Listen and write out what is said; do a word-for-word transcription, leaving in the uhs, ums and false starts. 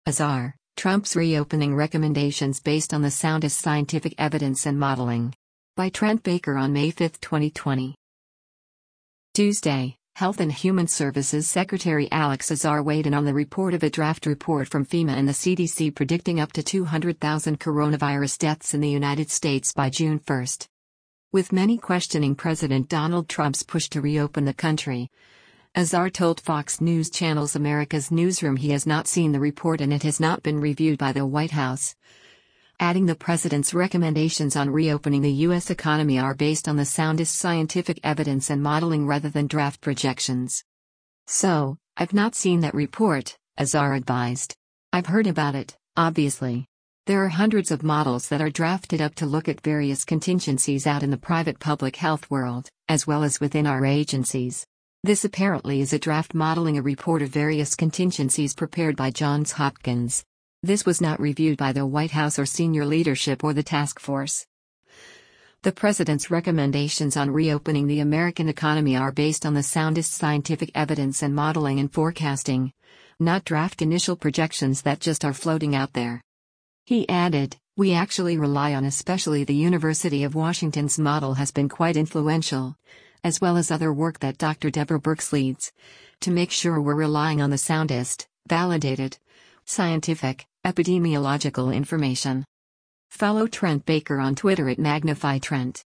Azar, Trump's reopening recommendations based on the soundest scientific evidence and modeling. By Trent Baker on May fifth, twenty twenty. Tuesday, Health and Human Services Secretary Alex Azar weighed in on the report of a draft report from FEMA and the C D C predicting up to two hundred thousand coronavirus deaths in the United States by June first. With many questioning President Donald Trump's push to reopen the country, Azar told Fox News Channel's America's Newsroom he has not seen the report and it has not been reviewed by the White House, adding the president's recommendations on reopening the U S economy are based on the soundest scientific evidence and modeling rather than draft projections. So, I've not seen that report, Azar advised. I've heard about it, obviously. There are hundreds of models that are drafted up to look at various contingencies out in the private public health world, as well as within our agencies. This apparently is a draft modeling a report of various contingencies prepared by Johns Hopkins. This was not reviewed by the White House or senior leadership or the task force. The president's recommendations on reopening the American economy are based on the soundest scientific evidence and modeling and forecasting, not draft initial projections that just are floating out there. He added, "We actually rely on especially the University of Washington's model has been quite influential, as well as other work that Doctor Deborah Birx leads, to make sure we're relying on the soundest, validated, scientific, epidemiological information." Follow Trent Baker on Twitter at Magnify Trent.